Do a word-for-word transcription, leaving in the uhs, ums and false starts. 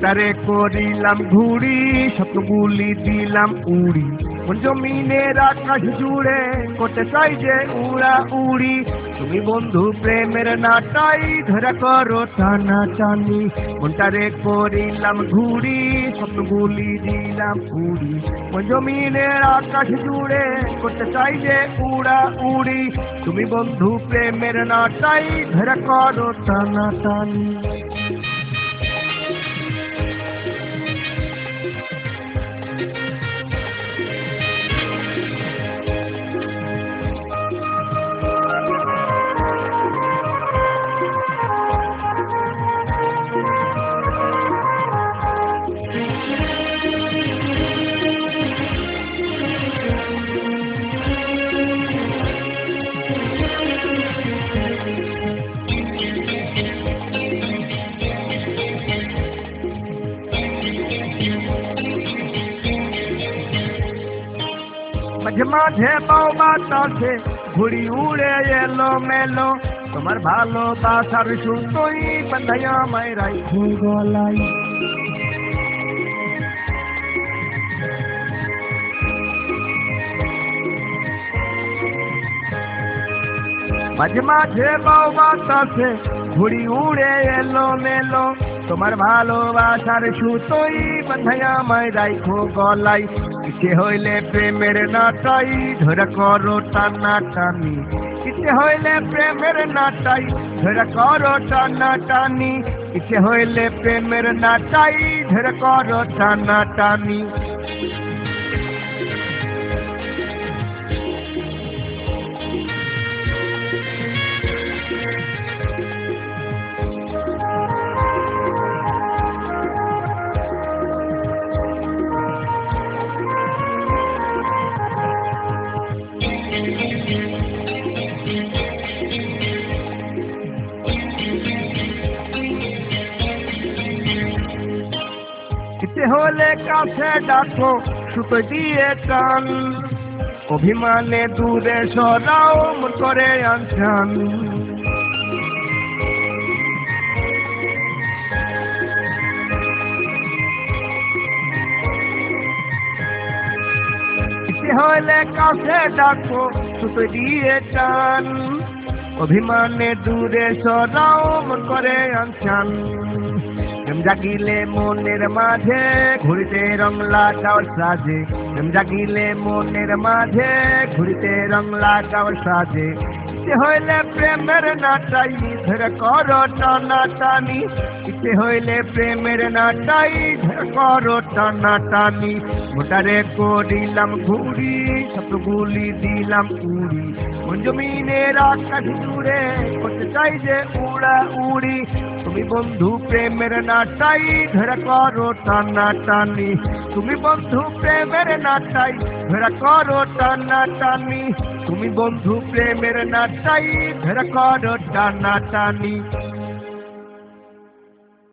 মনটারে করিলাম ঘুরি, স্বপ্নগুলি দিলাম উড়ি, কোন জমিনের আকাশ জুড়ে করতে চাই যে উড়া উড়ি। তুমি বন্ধু প্রেমের নাটাই ধরা করো টানা টানি, মনটারে করিলাম ঘুরি, স্বপ্নগুলি দিলাম উড়ি, কোন জমিনের আকাশ জুড়ে করতে চাই যে উড়া উড়ি। তুমি বন্ধু প্রেমের নাটাই ধরা করো টানা টানি। মাঝে মাঝে পাও বাতাসে ঘুড়ি উড়ে এলো মেলো, তোমার ভালোবাসার সুতোই বাঁধাইয়া আমায় রাখো গলায়। মাঝে মাঝে পাও বাতাসে ঘুড়ি উড়ে এলো মেলো, তোমার ভালোবাসার সুতোই বাঁধাইয়া আমায় রাখো গলায়। ইচ্ছে হইলে প্রেমের নাটাই ধরা করো টানা টানি, ইচ্ছে হইলে প্রেমের নাটাই ধরা করো টানা টানি, ইচ্ছে হইলে প্রেমের নাটাই ধরা করো টানা টানি। ইচ্ছে হলে কাছে ডাকো সুতো দিয়ে টান, অভিমানে দূরে সরাও মন করে আনছান। ইচ্ছে হলে কাছে ডাকো সুতো দিয়ে টান, অভিমানে দূরে সরাও মন করে আনছান। প্রেম জাগিলে মনের মাঝে ঘুরিতে রং লাগাও সাজে, প্রেম জাগিলে মনের মাঝে ঘুরিতে রং লাগাও সাজে। ইচ্ছে হইলে প্রেমের নাটাই ধরে করো টানা টানি, ইচ্ছে হইলে প্রেমের নাটাই ধরে করো টানা টানি। মোটারে করিলাম ঘুরি, স্বপ্নগুলি দিলাম উড়ি, কোন জমিনের আকাশ জুড়ে করতে চাই যে উড়া উড়ি। তুমি বন্ধু প্রেমের নাটাই ধরা করো টানা টানি, তুমি বন্ধু প্রেমের নাটাই ধরা করো টানা টানি, তুমি বন্ধু প্রেমের নাটাই ধরা করো টানা টানি।